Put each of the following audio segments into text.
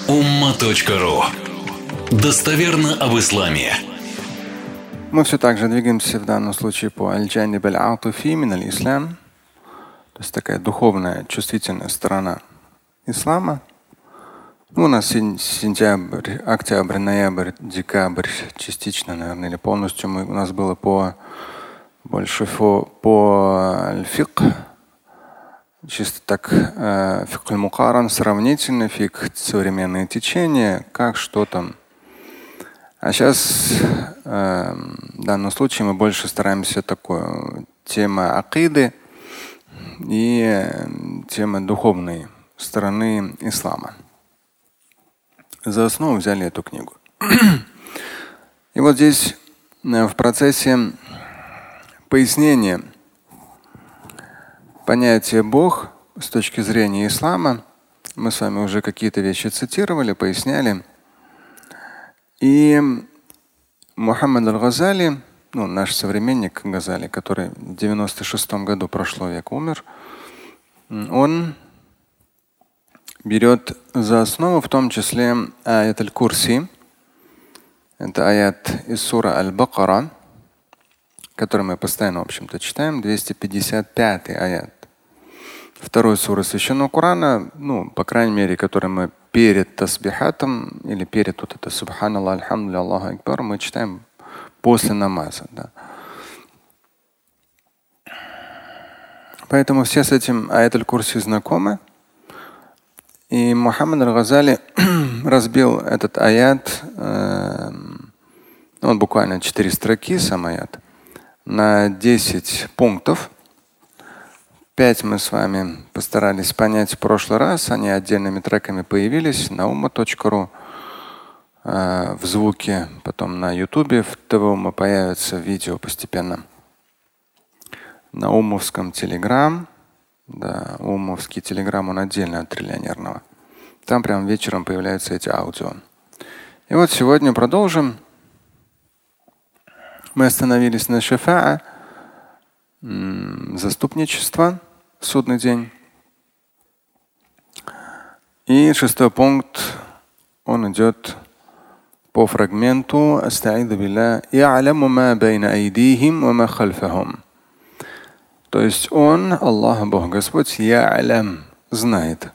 umma.ru. Достоверно об исламе. Мы все так же двигаемся в данном случае по аль-джаниб аль-атифи мин аль-ислам, то есть такая духовная, чувствительная сторона ислама. У нас сентябрь, октябрь, ноябрь, декабрь частично, наверное, или полностью у нас было больше по аль-фикх, чисто так фикх аль-мукаран, сравнительный фикх, современные течения, как что там. А сейчас в данном случае мы больше стараемся такую тема акиды и тема духовной стороны ислама. За основу взяли эту книгу. И вот здесь в процессе пояснения понятия Бог с точки зрения ислама мы с вами уже какие-то вещи цитировали, поясняли. И Мухаммад аль-Газали, наш современник Газали, который в 96-м году прошлого века умер, он берет за основу в том числе аят аль-Курси. Это аят из сура Аль-Бакара, который мы постоянно, в общем-то, читаем, 255-й аят. Второй суры Священного Корана, по крайней мере, который мы перед тасбихатом или перед вот это Субханаллах, Альхамдулилля, Аллаху Акбар, мы читаем после намаза. Да. Поэтому все с этим аят аль-Курси знакомы. И Мухаммад аль-Газали разбил этот аят, он буквально 4 строки, сам аят, на 10 пунктов. 5 мы с вами постарались понять в прошлый раз. Они отдельными треками появились на umma.ru, в звуке, потом на YouTube, в ТВ появится видео постепенно. На умовском Telegram. Да, умовский Telegram, он отдельно от триллионерного. Там прям вечером появляются эти аудио. И вот сегодня продолжим. Мы остановились на шафаа, заступничество в судный день. И 6-й пункт, он идет по фрагменту «Аста'иду билля я'ламу ма байна айдихим ва ма хальфахум». То есть он, Аллах, Бог Господь, я'лам, знает.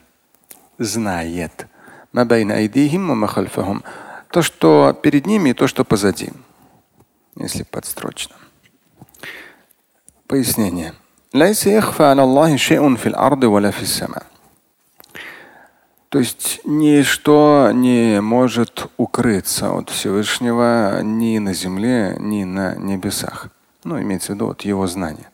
Ма байна айдихим ва ма хальфахум. То, что перед ними и то, что позади. Если подстрочно. Пояснение. То есть ничто не может укрыться от Всевышнего ни на земле, ни на небесах. Имеется в виду от его знания.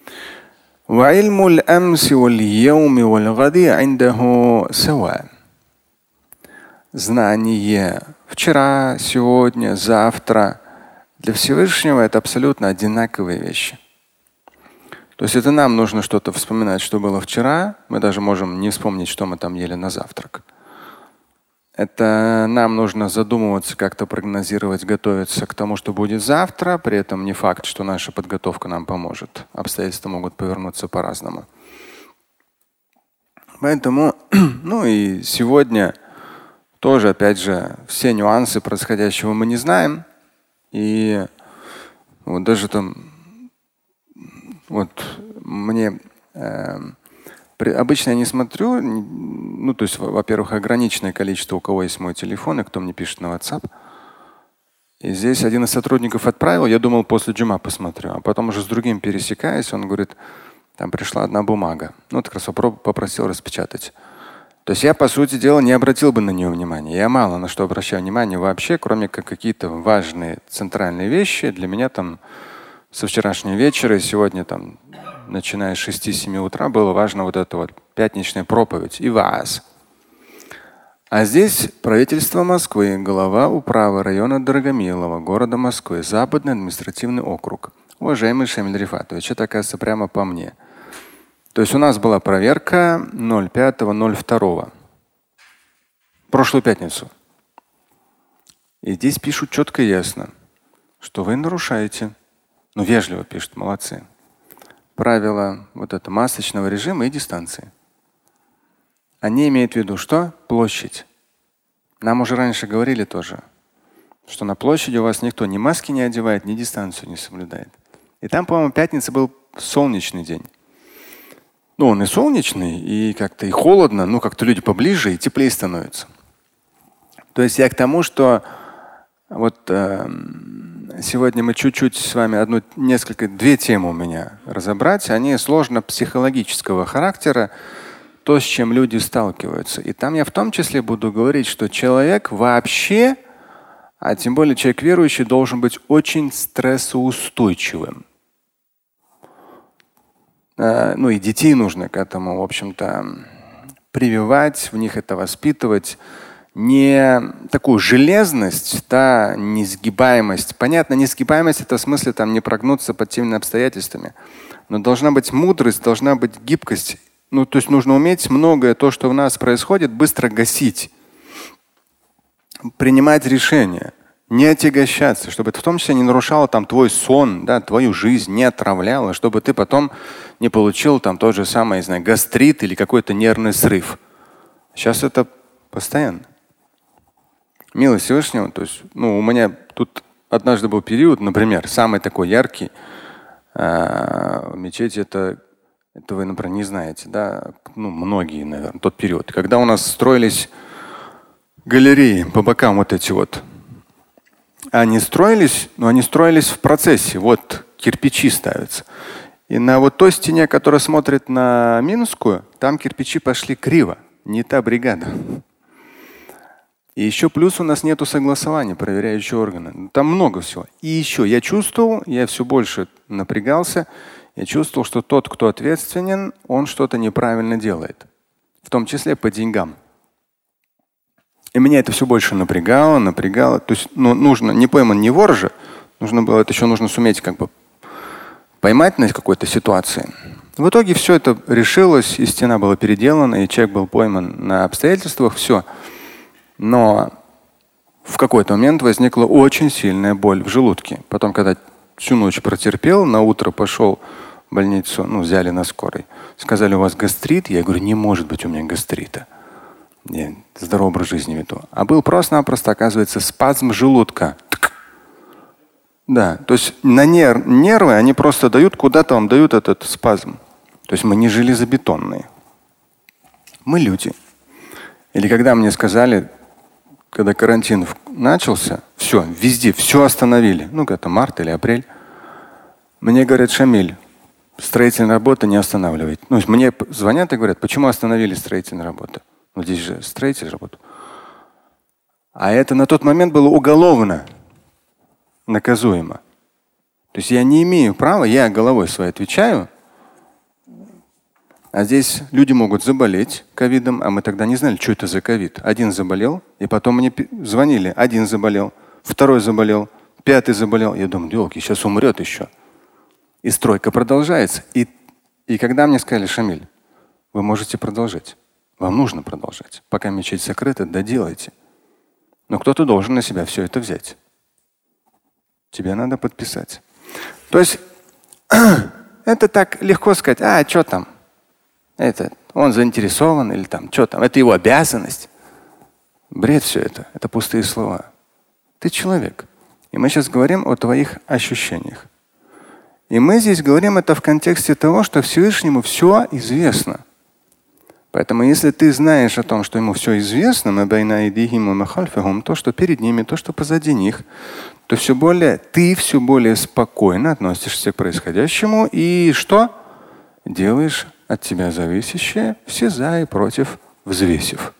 Знание вчера, сегодня, завтра для Всевышнего это абсолютно одинаковые вещи. То есть это нам нужно что-то вспоминать, что было вчера. Мы даже можем не вспомнить, что мы там ели на завтрак. Это нам нужно задумываться, как-то прогнозировать, готовиться к тому, что будет завтра. При этом не факт, что наша подготовка нам поможет. Обстоятельства могут повернуться по-разному. Поэтому, и сегодня тоже, опять же, все нюансы происходящего мы не знаем. И вот даже там мне обычно я не смотрю, то есть, во-первых, ограниченное количество, у кого есть мой телефон и кто мне пишет на WhatsApp. И здесь один из сотрудников отправил, я думал, после джума посмотрю, а потом уже с другим пересекаясь, он говорит, там пришла одна бумага. Так раз попросил распечатать. То есть я, по сути дела, не обратил бы на нее внимания. Я мало на что обращаю внимание вообще, кроме как какие-то важные центральные вещи. Для меня там со вчерашнего вечера и сегодня там, начиная с 6-7 утра, было важно вот эта пятничная проповедь и ваас. А здесь правительство Москвы, глава управы района Дорогомилово, города Москвы, Западный административный округ. Уважаемый Шамиль Рифатович, это, оказывается, прямо по мне. То есть у нас была проверка 05.02. Прошлую пятницу. И здесь пишут четко и ясно, что вы нарушаете. Вежливо пишут, молодцы. Правила масочного режима и дистанции. Они имеют в виду что? Площадь. Нам уже раньше говорили тоже, что на площади у вас никто ни маски не одевает, ни дистанцию не соблюдает. И там, по-моему, пятница был солнечный день. Ну, он и солнечный, и как-то и холодно, ну, как-то люди поближе, и теплее становится. То есть я к тому, что вот сегодня мы чуть-чуть с вами две темы у меня разобрать. Они сложно психологического характера, то, с чем люди сталкиваются. И там я в том числе буду говорить, что человек вообще, а тем более человек верующий, должен быть очень стрессоустойчивым. Ну и детей нужно к этому, в общем-то, прививать, в них это воспитывать. Не такую железность, да, несгибаемость. Понятно, несгибаемость — это в смысле там не прогнуться под теми обстоятельствами. Но должна быть мудрость, должна быть гибкость. Ну, то есть нужно уметь многое то, что у нас происходит, быстро гасить. Принимать решения. Не отягощаться, чтобы это в том числе не нарушало там твой сон, да, твою жизнь, не отравляло, чтобы ты потом не получил там то же самое, не знаю, гастрит или какой-то нервный срыв. Сейчас это постоянно. Милость Всевышнего, то есть, ну, у меня тут однажды был период, например, самый такой яркий в мечети, это вы, например, не знаете, да, ну, многие, наверное, тот период, когда у нас строились галереи по бокам вот эти вот. Они строились, но они строились в процессе. Вот кирпичи ставятся. И на вот той стене, которая смотрит на Минскую, там кирпичи пошли криво. Не та бригада. И еще плюс у нас нету согласования, проверяющего органа. Там много всего. И еще я чувствовал, я все больше напрягался, я чувствовал, что тот, кто ответственен, он что-то неправильно делает. В том числе по деньгам. И меня это все больше напрягало. То есть, ну, нужно, не пойман, не вор же, это еще нужно суметь как бы поймать на какой-то ситуации. В итоге все это решилось, и стена была переделана, и человек был пойман на обстоятельствах, все. Но в какой-то момент возникла очень сильная боль в желудке. Потом, когда всю ночь протерпел, на утро пошел в больницу, ну, взяли на скорой. Сказали, у вас гастрит. Я говорю, не может быть у меня гастрита. Я здоровый образ жизни веду. А был просто-напросто, оказывается, спазм желудка. Да, то есть на нервы они просто дают, куда-то вам дают этот спазм. То есть мы не железобетонные. Мы люди. Или когда мне сказали, когда карантин начался, все, везде, все остановили. Ну, это март или апрель. Мне говорят, Шамиль, строительная работа не останавливает. Ну, мне звонят и говорят, почему остановили строительную работу? Ну, здесь же строитель работает. А это на тот момент было уголовно наказуемо. То есть я не имею права, я головой своей отвечаю, а здесь люди могут заболеть ковидом, а мы тогда не знали, что это за ковид. Один заболел, и потом мне звонили. Один заболел, второй заболел, пятый заболел. Я думаю, елки, сейчас умрет еще. И стройка продолжается. И когда мне сказали, Шамиль, вы можете продолжать. Вам нужно продолжать. Пока мечеть закрыта, доделайте. Но кто-то должен на себя все это взять. Тебе надо подписать. То есть это так легко сказать, а что там? Он заинтересован или там, что там? Это его обязанность. Бред все это. Это пустые слова. Ты человек. И мы сейчас говорим о твоих ощущениях. И мы здесь говорим это в контексте того, что Всевышнему все известно. Поэтому если ты знаешь о том, что ему все известно, то, что перед ними, то, что позади них, то ты все более спокойно относишься к происходящему и что? Делаешь от тебя зависящее, все за и против взвесив.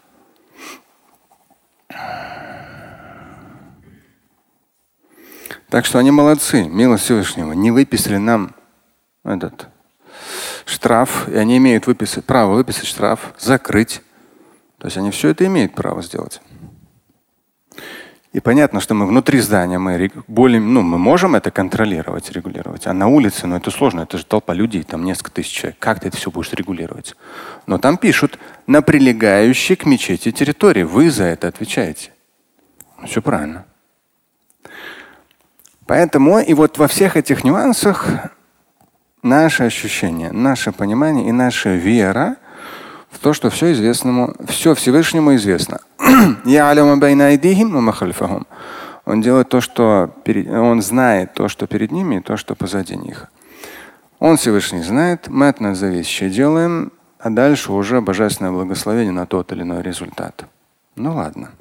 Так что они молодцы, милость Всевышнего, не выписали нам этот штраф, и они имеют право выписать штраф, закрыть. То есть они все это имеют право сделать. И понятно, что мы внутри здания мы можем это контролировать, регулировать. А на улице, это сложно, это же толпа людей, там несколько тысяч человек. Как ты это все будешь регулировать? Но там пишут, на прилегающей к мечети территории. Вы за это отвечаете. Все правильно. Поэтому и вот во всех этих нюансах наше ощущение, наше понимание и наша вера в то, что все Всевышнему известно. Он делает то, что он знает то, что перед ними, и то, что позади них. Он Всевышний знает, мы от нас зависящее делаем, а дальше уже божественное благословение на тот или иной результат. Ну ладно.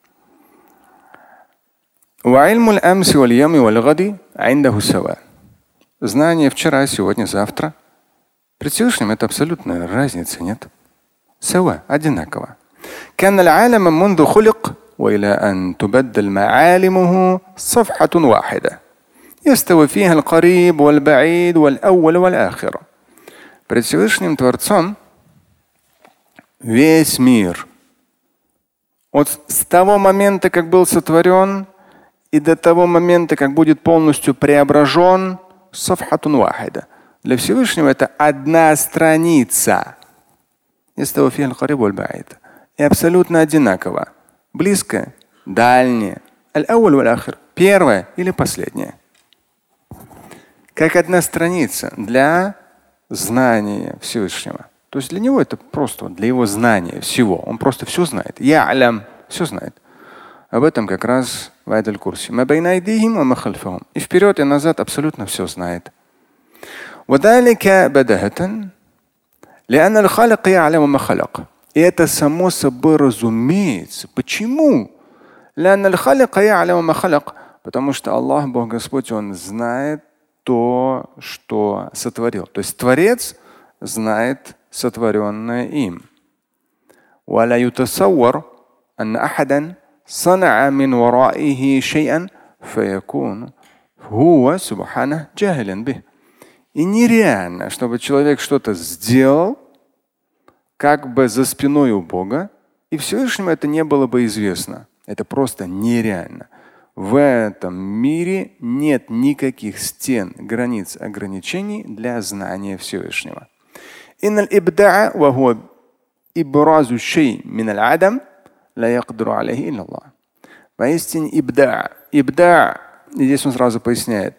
Знание вчера, сегодня, завтра. Пред Всевышним это абсолютная разницы нет. Сава, одинаково. كان العالم منذ خلق وإلى أن تبدل معالمه صفحة واحدة يستوي فيها القريب والبعيد والأول والآخر. Пред Всевышним Творцом весь мир от с того момента, как был сотворен, и до того момента, как будет полностью преображен, صفحة واحدة. Для Всевышнего это одна страница. يستوي فيها القريب والبعيد. И абсолютно одинаково. Близкое, дальнее. Аль-ауаль валь-ахир. Первое или последнее. Как одна страница для знания Всевышнего. То есть для него это просто для его знания всего. Он просто все знает. Я алям, все знает. Об этом как раз в этом курсе. И вперед и назад абсолютно все знает. И это само собой разумеется. Почему? Потому что Аллах, Бог Господь, Он знает то, что сотворил. То есть Творец знает сотворенное им. И нереально, чтобы человек что-то сделал, как бы за спиной у Бога, и Всевышнему это не было бы известно. Это просто нереально. В этом мире нет никаких стен, границ, ограничений для знания Всевышнего. Поистине ибда, и здесь он сразу поясняет,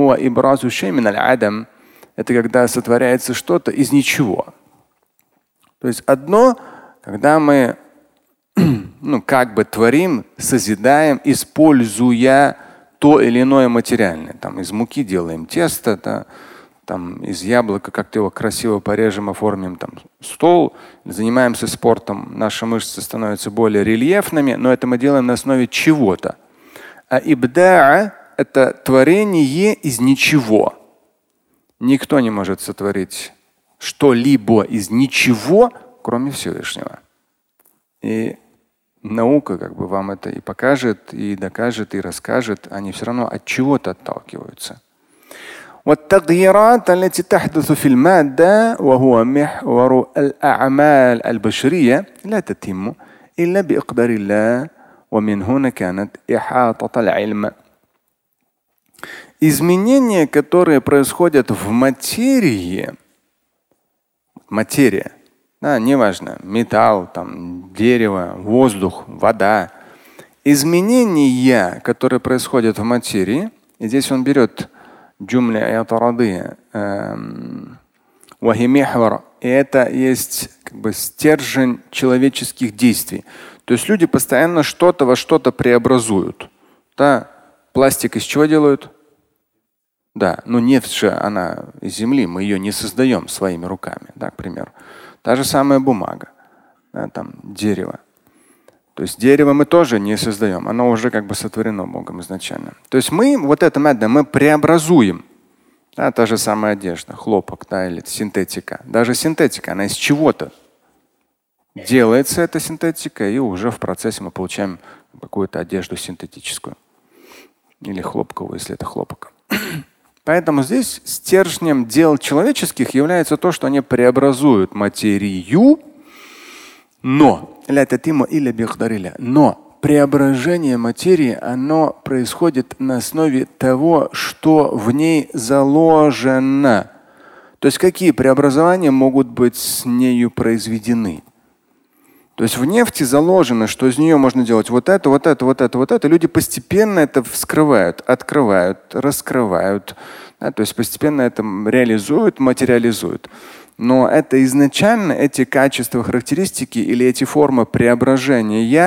это когда сотворяется что-то из ничего. То есть одно, когда мы как бы творим, созидаем, используя то или иное материальное. Там из муки делаем тесто, там из яблока как-то его красиво порежем, оформим там стол, занимаемся спортом, наши мышцы становятся более рельефными, но это мы делаем на основе чего-то. А ибда'a – это творение из ничего. Никто не может сотворить что-либо из ничего, кроме Всевышнего. И наука как бы вам это и покажет, и докажет, и расскажет. Они все равно от чего-то отталкиваются. والتغييرات التي تحدث في المادة وهو محور الأعمال البشرية لا تتم إلا بإقدار الله ومن هنا كانت إحاطة العلم. Изменения, которые происходят в материи, материя, да, неважно, металл, там, дерево, воздух, вода. Изменения, которые происходят в материи, и здесь он берет джумля аятарады, и это есть как бы стержень человеческих действий. То есть люди постоянно что-то во что-то преобразуют. Да? Пластик из чего делают? Да, но нефть же она из земли, мы ее не создаем своими руками, да, к примеру. Та же самая бумага, да, там дерево. То есть дерево мы тоже не создаем, оно уже как бы сотворено Богом изначально. То есть мы вот это мы преобразуем. Да, та же самая одежда, хлопок, да, или синтетика. Даже синтетика, она из чего-то делается, эта синтетика, и уже в процессе мы получаем какую-то одежду синтетическую. Или хлопковую, если это хлопок. Поэтому здесь стержнем дел человеческих является то, что они преобразуют материю, но преображение материи, оно происходит на основе того, что в ней заложено. То есть какие преобразования могут быть с нею произведены? То есть в нефти заложено, что из нее можно делать вот это, вот это, вот это, вот это. Люди постепенно это вскрывают, открывают, раскрывают. Да, то есть постепенно это реализуют, материализуют. Но это изначально эти качества, характеристики или эти формы преображения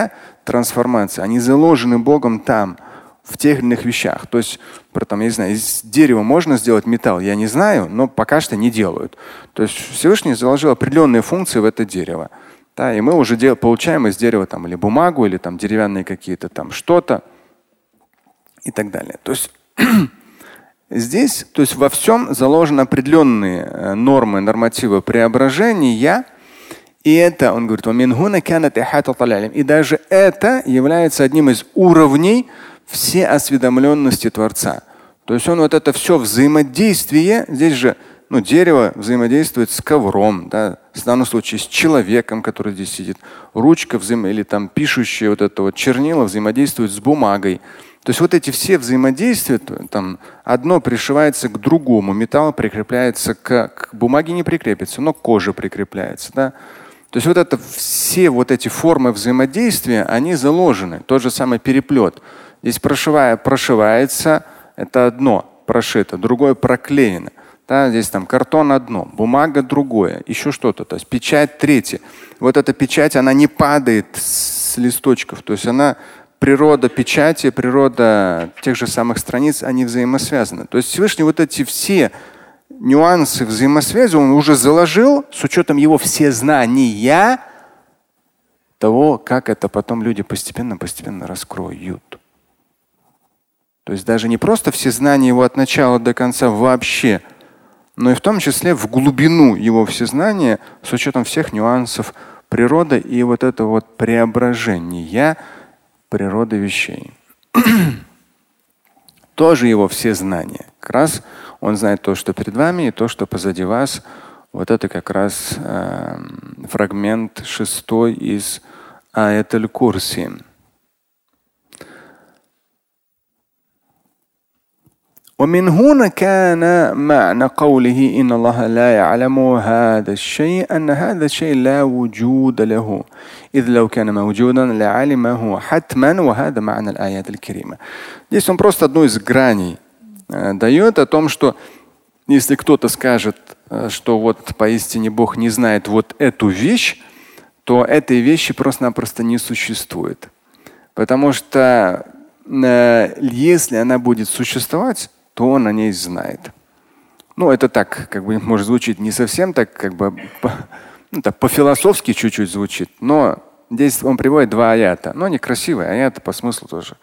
трансформации, они заложены Богом там, в тех или иных вещах. То есть, я не знаю, из дерева можно сделать металл, я не знаю, но пока что не делают. То есть Всевышний заложил определенные функции в это дерево. Да, и мы уже получаем из дерева там, или бумагу, или там, деревянные какие-то там что-то и так далее. То есть здесь, то есть во всем заложены определенные нормы, нормативы преображения. И это, он говорит, и даже это является одним из уровней всеосведомленности Творца. То есть он вот это все взаимодействие, здесь же дерево взаимодействует с ковром, да, в данном случае с человеком, который здесь сидит, ручка или там пишущая вот это вот чернила взаимодействует с бумагой. То есть вот эти все взаимодействия, там одно пришивается к другому, металл прикрепляется к бумаге, не прикрепится, но к коже прикрепляется. Да? То есть все вот эти формы взаимодействия, они заложены. Тот же самый переплет. Здесь прошивается, это одно прошито, другое проклеено. Да, здесь там картон одно, бумага другое, еще что-то. То есть печать третья. Вот эта печать, она не падает с листочков. То есть природа печати, природа тех же самых страниц, они взаимосвязаны. То есть Всевышний вот эти все нюансы взаимосвязи он уже заложил с учетом его всезнания того, как это потом люди постепенно раскроют. То есть даже не просто все знания его от начала до конца вообще, но и в том числе в глубину его всезнания с учетом всех нюансов природы и вот это вот преображение природы вещей. Тоже его всезнание. Как раз он знает то, что перед вами, и то, что позади вас. Вот это как раз фрагмент 6 из Аят аль-Курси. ومن هنا كان معنى قوله إن الله لا يعلم هذا الشيء أن هذا الشيء لا وجود له إذ لو كان موجودا لعلمه حتما وهذا معنى الآيات الكريمة. Здесь он просто одну из граней дает о том, что если кто-то скажет, что вот поистине Бог не знает вот эту вещь, то этой вещи просто-напросто не существует. Потому что если она будет существовать, то он о ней знает. Это так, может звучит не совсем так, по-философски чуть-чуть звучит, но здесь он приводит 2 аята. Но они красивые, аяты по смыслу тоже.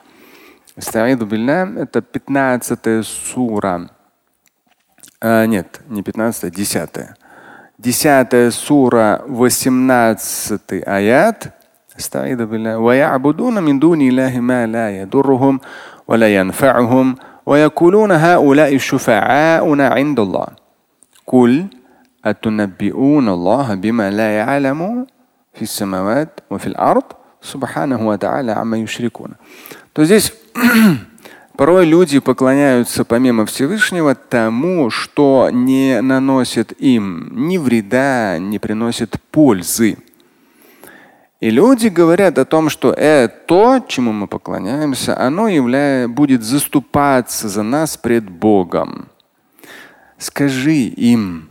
Это 15 сура. Нет, не 15, 10. 10 сура, 18 аят. وَيَعْبُدُونَ مِن دُونِ اللَّهِ مَا لَا يَضُرُّهُمْ وَلَا يَنْفَعُهُمْ ويقولون هؤلاء شفعاؤنا عند الله قل أتنبئون الله بما لا يعلم في السماوات وفي الأرض سبحانه وتعالى عما يشركون. То здесь порой люди поклоняются помимо Всевышнего тому, что не наносит им ни вреда, не приносит пользы. И люди говорят о том, что то, чему мы поклоняемся, оно будет заступаться за нас пред Богом. Скажи им,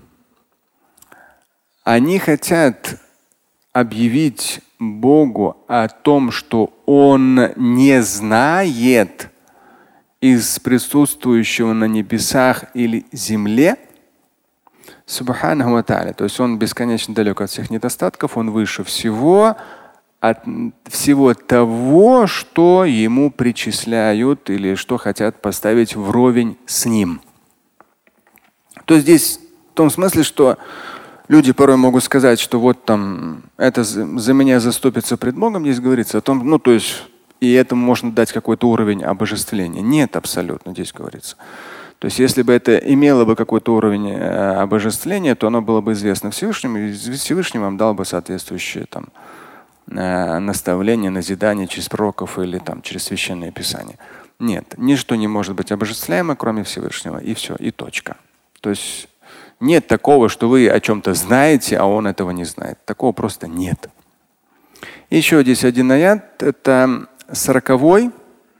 они хотят объявить Богу о том, что Он не знает из присутствующего на небесах или земле. Субханаху ва тааля. То есть Он бесконечно далек от всех недостатков, Он выше всего, от всего того, что ему причисляют или что хотят поставить вровень с ним. То есть здесь в том смысле, что люди порой могут сказать, что вот там это за меня заступится пред Богом, здесь говорится о том, то есть и этому можно дать какой-то уровень обожествления. Нет, абсолютно здесь говорится. То есть если бы это имело бы какой-то уровень обожествления, то оно было бы известно Всевышнему, и Всевышний вам дал бы соответствующее там наставление, назидание через пророков или там через священное писание. Нет, ничто не может быть обожествляемо, кроме Всевышнего. И все, и точка. То есть нет такого, что вы о чем-то знаете, а он этого не знает. Такого просто нет. Еще здесь один аят, это 40-й,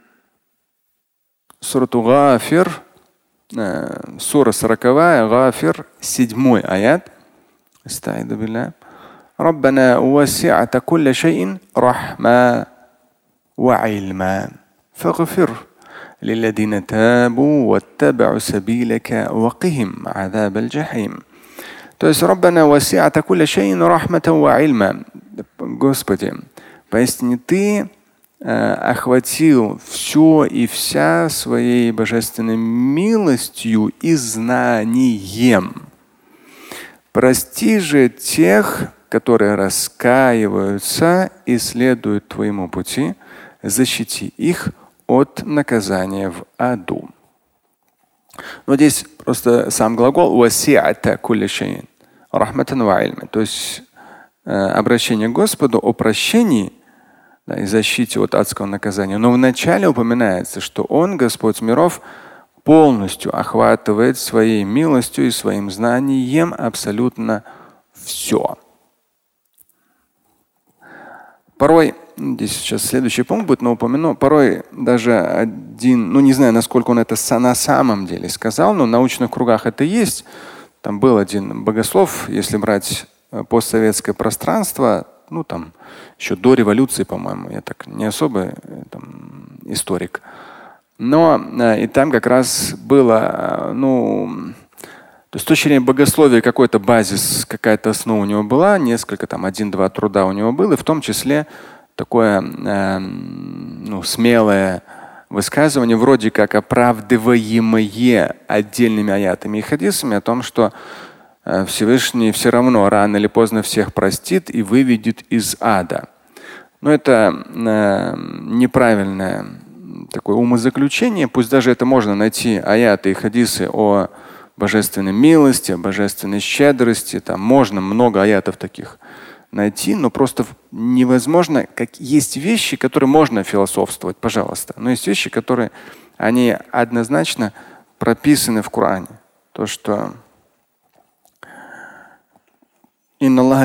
сурату Гафир, сура 40-я, Гафир, 7-й аят. ربنا وسعت كل شيء رحمة وعلما فاغفر للذين تابوا واتبعوا سبيلك وقهم عذاب الجحيم. То есть Раббана васи'ата кулля шайин рахматан ва ильма. Господи, поистине Ты охватил все и вся своей божественной милостью и знанием. Прости же тех, которые раскаиваются и следуют Твоему пути, защити их от наказания в аду. Но здесь просто сам глагол васи'ата кулля шайин рахматан ва ильма. То есть обращение к Господу о прощении, и защите от адского наказания. Но вначале упоминается, что Он, Господь миров, полностью охватывает своей милостью и своим знанием абсолютно все. Порой, здесь сейчас следующий пункт будет, но упомяну, порой даже один, не знаю, насколько он это на самом деле сказал, но в научных кругах это есть. Там был один богослов, если брать постсоветское пространство, там еще до революции, по-моему, я так не особо историк. Но и там как раз было, то есть с точки зрения богословия какой-то базис, какая-то основа у него была, несколько один-два труда у него было, и в том числе такое смелое высказывание, вроде как оправдываемое отдельными аятами и хадисами о том, что Всевышний все равно рано или поздно всех простит и выведет из ада. Но это неправильное такое умозаключение. Пусть даже это можно найти аяты и хадисы о божественной милости, о божественной щедрости. Там можно много аятов таких найти, но просто невозможно. Есть вещи, которые можно философствовать, пожалуйста. Но есть вещи, которые они однозначно прописаны в Коране. То, что то,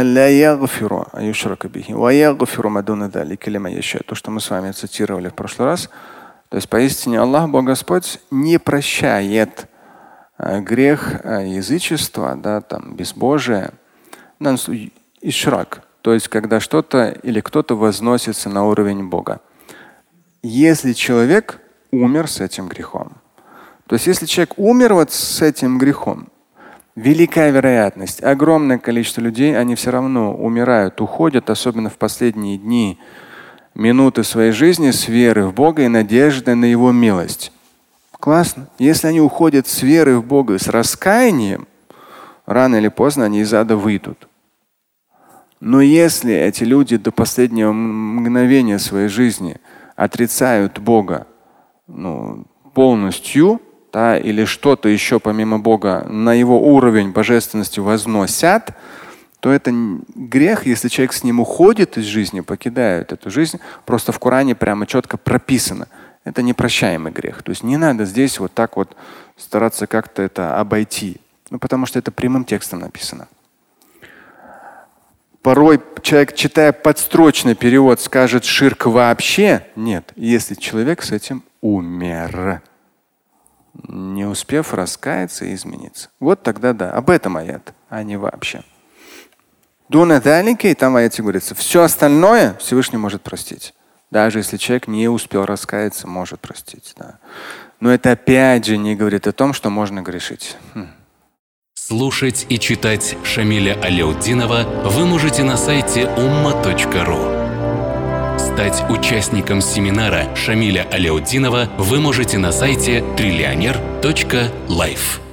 что мы с вами цитировали в прошлый раз. То есть поистине Аллах, Бог Господь, не прощает грех язычества, безбожия, ишрак, то есть когда что-то или кто-то возносится на уровень Бога. Если человек умер с этим грехом. То есть если человек умер с этим грехом, великая вероятность, огромное количество людей, они все равно умирают, уходят, особенно в последние дни, минуты своей жизни с верой в Бога и надеждой на Его милость. Классно. Если они уходят с верой в Бога и с раскаянием, рано или поздно они из ада выйдут. Но если эти люди до последнего мгновения своей жизни отрицают Бога полностью, или что-то еще помимо Бога на Его уровень божественности возносят, то это грех, если человек с ним уходит из жизни, покидает эту жизнь. Просто в Коране прямо четко прописано. Это непрощаемый грех. То есть не надо здесь вот так вот стараться как-то это обойти. Потому что это прямым текстом написано. Порой человек, читая подстрочный перевод, скажет ширк вообще нет, если человек с этим умер, не успев раскаяться и измениться. Вот тогда да, об этом аят, а не вообще. Дуна далики, и там в аяте говорится, все остальное Всевышний может простить. Даже если человек не успел раскаяться, может простить. Да. Но это опять же не говорит о том, что можно грешить. Слушать и читать Шамиля Аляутдинова вы можете на сайте umma.ru. Стать участником семинара Шамиля Аляутдинова вы можете на сайте trillioner.life.